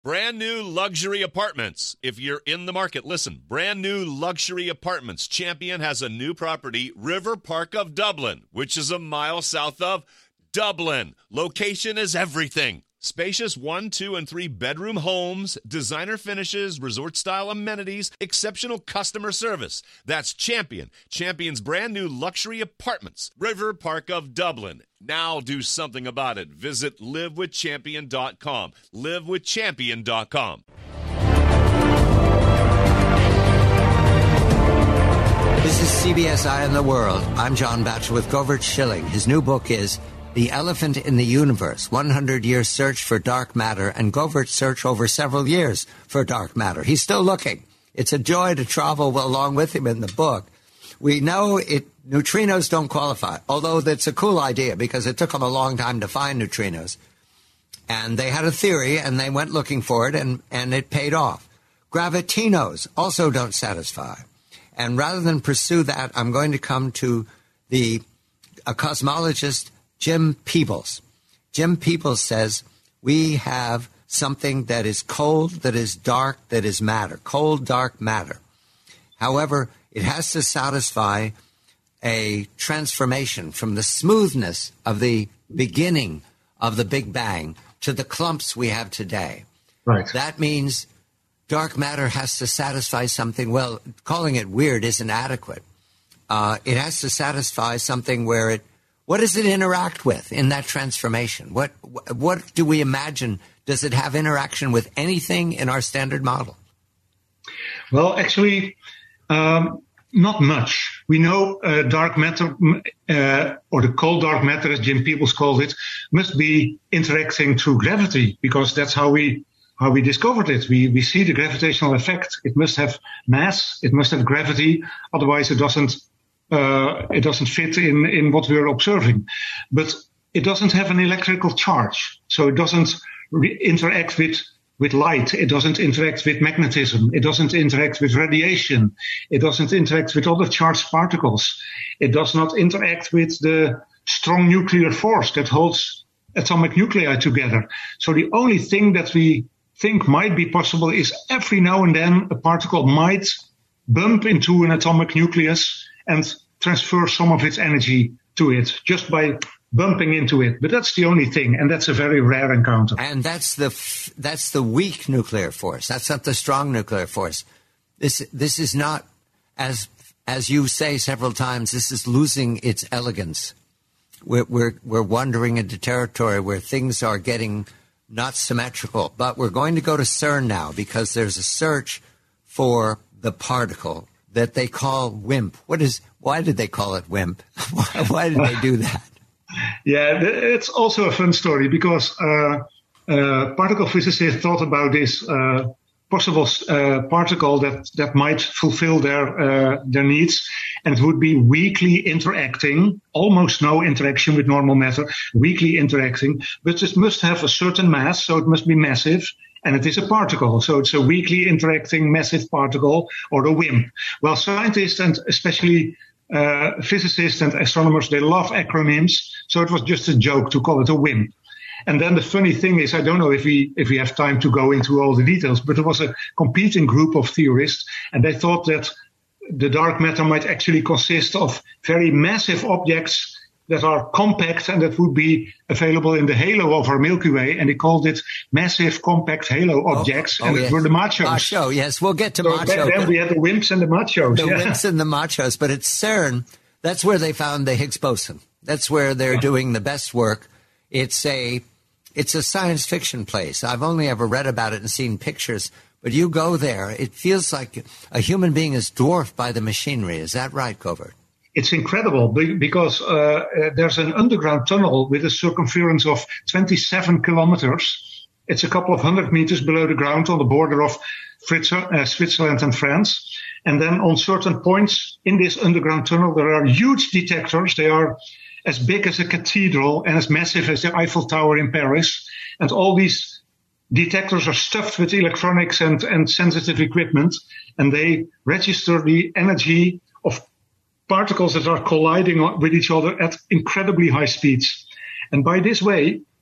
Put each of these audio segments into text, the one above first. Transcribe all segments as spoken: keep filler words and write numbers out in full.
Brand new luxury apartments. If you're in the market, listen. Brand new luxury apartments. Champion has a new property, River Park of Dublin, which is a mile south of Dublin. Location is everything. Spacious one, two, and three bedroom homes, designer finishes, resort-style amenities, exceptional customer service. That's Champion. Champion's brand new luxury apartments. River Park of Dublin. Now do something about it. Visit live with champion dot com. live with champion dot com. This is C B S Eye on the World. I'm John Batchelor with Govert Schilling. His new book is The Elephant in the Universe, one hundred year Search for Dark Matter, and Govert's search over several years for dark matter. He's still looking. It's a joy to travel along with him in the book. We know it. Neutrinos don't qualify, although that's a cool idea because it took them a long time to find neutrinos. And they had a theory, and they went looking for it, and, and it paid off. Gravitinos also don't satisfy. And rather than pursue that, I'm going to come to the a cosmologist, Jim Peebles. Jim Peebles says we have something that is cold, that is dark, that is matter, cold, dark matter. However, it has to satisfy a transformation from the smoothness of the beginning of the Big Bang to the clumps we have today. Right. That means dark matter has to satisfy something. Well, calling it weird isn't adequate. Uh, it has to satisfy something where it, what does it interact with in that transformation? What, what do we imagine? Does it have interaction with anything in our standard model? Well, actually, um, not much. We know uh, dark matter, uh, or the cold dark matter, as Jim Peebles called it, must be interacting through gravity, because that's how we how we discovered it. We we see the gravitational effect. It must have mass. It must have gravity. Otherwise, it doesn't uh, it doesn't fit in in what we're observing. But it doesn't have an electrical charge, so it doesn't re- interact with. with light. It doesn't interact with magnetism. It doesn't interact with radiation. It doesn't interact with other charged particles. It does not interact with the strong nuclear force that holds atomic nuclei together. So the only thing that we think might be possible is every now and then a particle might bump into an atomic nucleus and transfer some of its energy to it just by bumping into it. But that's the only thing, and that's a very rare encounter. And that's the f- that's the weak nuclear force. That's not the strong nuclear force. This this is not, as as you say several times, this is losing its elegance. We're we're we're wandering into territory where things are getting not symmetrical. But we're going to go to CERN now because there's a search for the particle that they call WIMP. What is? Why did they call it WIMP? why, why did they do that? Yeah, it's also a fun story because uh, uh, particle physicists thought about this uh, possible uh, particle that, that might fulfill their uh, their needs, and it would be weakly interacting, almost no interaction with normal matter, weakly interacting, but it must have a certain mass, so it must be massive, and it is a particle, so it's a weakly interacting massive particle, or a WIMP. Well, scientists and especially Uh, physicists and astronomers, they love acronyms, so it was just a joke to call it a WIMP. And then the funny thing is, I don't know if we if we have time to go into all the details, but there was a competing group of theorists, and they thought that the dark matter might actually consist of very massive objects that are compact and that would be available in the halo of our Milky Way, and they called it massive compact halo objects, oh, oh, and yes. it were the machos. Macho, yes, we'll get to so macho. Then we had the WIMPs and the machos. The yeah. WIMPs and the machos, but at CERN, that's where they found the Higgs boson. That's where they're yeah. doing the best work. It's a it's a science fiction place. I've only ever read about it and seen pictures, but you go there, it feels like a human being is dwarfed by the machinery. Is that right, Govert? It's incredible because uh, there's an underground tunnel with a circumference of twenty-seven kilometers. It's a couple of hundred meters below the ground on the border of Fritz, uh, Switzerland and France. And then on certain points in this underground tunnel, there are huge detectors. They are as big as a cathedral and as massive as the Eiffel Tower in Paris. And all these detectors are stuffed with electronics and, and sensitive equipment. And they register the energy of particles that are colliding with each other at incredibly high speeds. And by this way,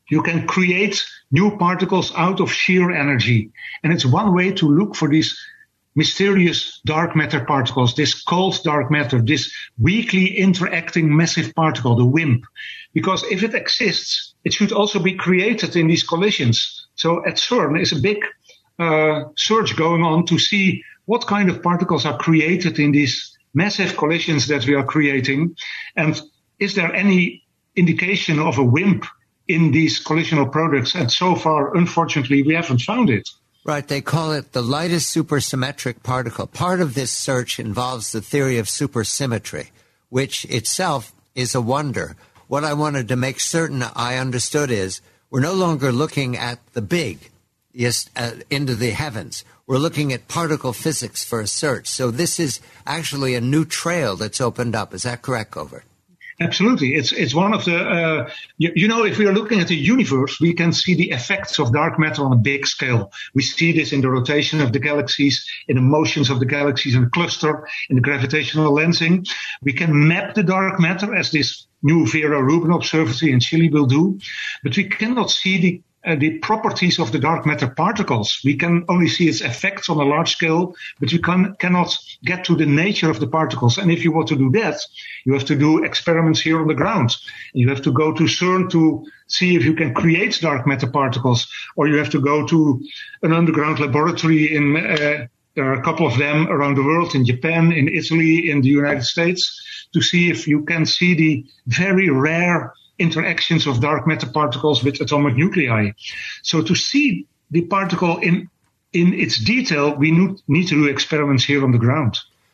You can create new particles out of sheer energy. And it's one way to look for these mysterious dark matter particles, this cold dark matter, this weakly interacting massive particle, the WIMP. Because if it exists, it should also be created in these collisions. So at CERN is a big uh, search going on to see what kind of particles are created in these massive collisions that we are creating. And is there any indication of a WIMP in these collisional products? And so far, unfortunately, we haven't found it. Right. They call it the lightest supersymmetric particle. Part of this search involves the theory of supersymmetry, which itself is a wonder. What I wanted to make certain I understood is we're no longer looking at the big, yes, uh, into the heavens. We're looking at particle physics for a search. So this is actually a new trail that's opened up. Is that correct, Govert? Absolutely. It's it's one of the, uh, you, you know, if we are looking at the universe, we can see the effects of dark matter on a big scale. We see this in the rotation of the galaxies, in the motions of the galaxies in the cluster, in the gravitational lensing. We can map the dark matter as this new Vera Rubin Observatory in Chile will do, but we cannot see the Uh, the properties of the dark matter particles. We can only see its effects on a large scale, but we can, cannot get to the nature of the particles. And if you want to do that, you have to do experiments here on the ground. You have to go to CERN to see if you can create dark matter particles, or you have to go to an underground laboratory in, uh, there are a couple of them around the world, in Japan, in Italy, in the United States, to see if you can see the very rare interactions of dark matter particles with atomic nuclei. So to see the particle in in its detail, we need to do experiments here on the ground.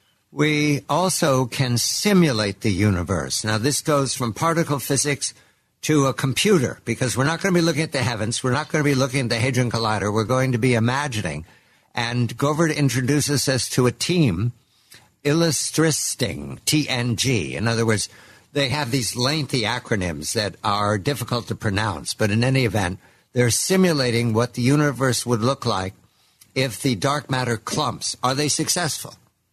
We also can simulate the universe. Now, this goes from particle physics to a computer, because we're not going to be looking at the heavens. We're not going to be looking at the Hadron Collider. We're going to be imagining. And Govert introduces us to a team, Illustristing, T N G. In other words, they have these lengthy acronyms that are difficult to pronounce, but in any event, they're simulating what the universe would look like if the dark matter clumps. Are they successful?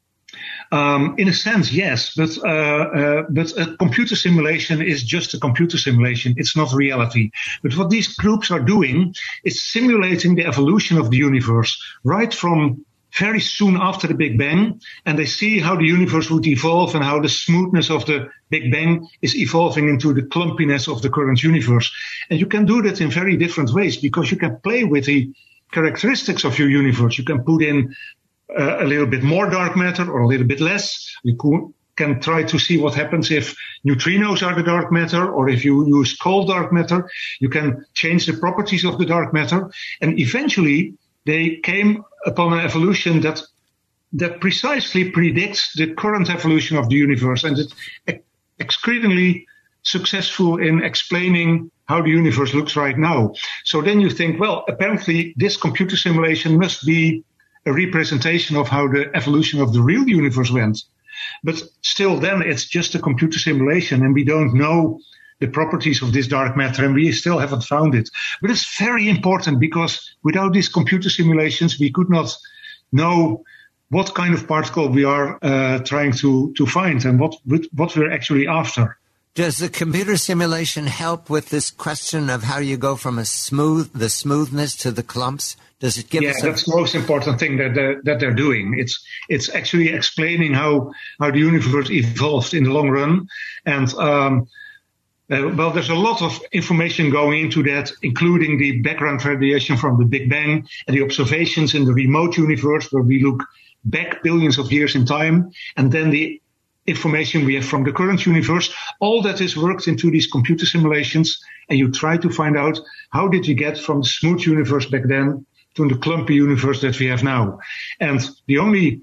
Um, in a sense, yes, but uh, uh, but a computer simulation is just a computer simulation. It's not reality. But what these groups are doing is simulating the evolution of the universe right from very soon after the Big Bang, and they see how the universe would evolve and how the smoothness of the Big Bang is evolving into the clumpiness of the current universe. And you can do that in very different ways, because you can play with the characteristics of your universe. You can put in uh, a little bit more dark matter or a little bit less. You can try to see what happens if neutrinos are the dark matter, or if you use cold dark matter. You can change the properties of the dark matter, and eventually they came upon an evolution that that precisely predicts the current evolution of the universe, and it's exceedingly successful in explaining how the universe looks right now. So then you think, well, apparently this computer simulation must be a representation of how the evolution of the real universe went. But still then it's just a computer simulation, and we don't know the properties of this dark matter, and we still haven't found it. But it's very important, because without these computer simulations, we could not know what kind of particle we are uh, trying to, to find and what what we're actually after. Does the computer simulation help with this question of how you go from a smooth, the smoothness to the clumps? Does it give yeah, us a... that's the most important thing that they're, that they're doing. It's it's actually explaining how, how the universe evolved in the long run. And um, Uh, well, there's a lot of information going into that, including the background radiation from the Big Bang and the observations in the remote universe, where we look back billions of years in time, and then the information we have from the current universe. All that is worked into these computer simulations, and you try to find out how did we get from the smooth universe back then to the clumpy universe that we have now. And the only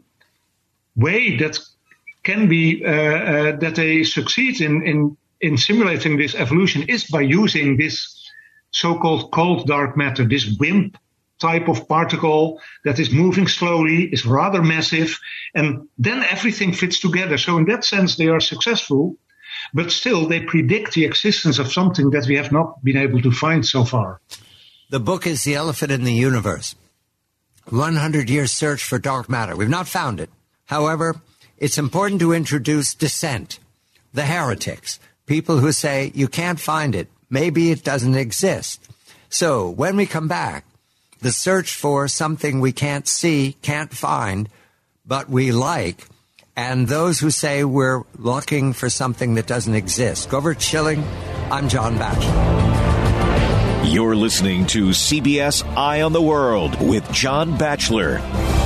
way that can be uh, uh, that they succeed in, in in simulating this evolution is by using this so-called cold dark matter, this WIMP type of particle that is moving slowly, is rather massive, and then everything fits together. So in that sense, they are successful, but still they predict the existence of something that we have not been able to find so far. The book is The Elephant in the Universe, one hundred year search for dark matter. We've not found it. However, it's important to introduce dissent, the heretics, people who say you can't find it, maybe it doesn't exist. So when we come back, the search for something we can't see, can't find, but we like, and those who say we're looking for something that doesn't exist. Govert Schilling, I'm John Batchelor. You're listening to C B S Eye on the World with John Batchelor.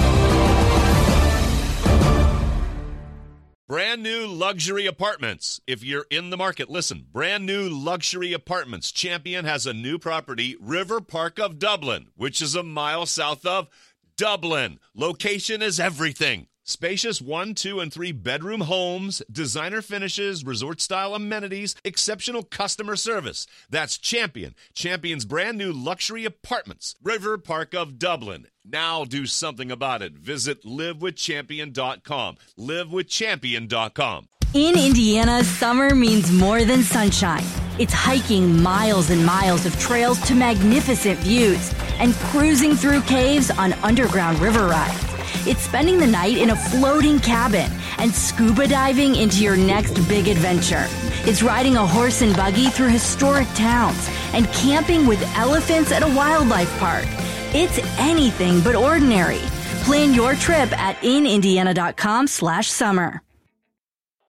Brand new luxury apartments. If you're in the market, listen. Brand new luxury apartments. Champion has a new property, River Park of Dublin, which is a mile south of Dublin. Location is everything. Spacious one, two, and three bedroom homes, designer finishes, resort-style amenities, exceptional customer service. That's Champion. Champion's brand new luxury apartments, River Park of Dublin. Now do something about it. Visit live with champion dot com. live with champion dot com. In Indiana, summer means more than sunshine. It's hiking miles and miles of trails to magnificent views and cruising through caves on underground river rides. It's spending the night in a floating cabin and scuba diving into your next big adventure. It's riding a horse and buggy through historic towns and camping with elephants at a wildlife park. It's anything but ordinary. Plan your trip at in indiana dot com slash summer.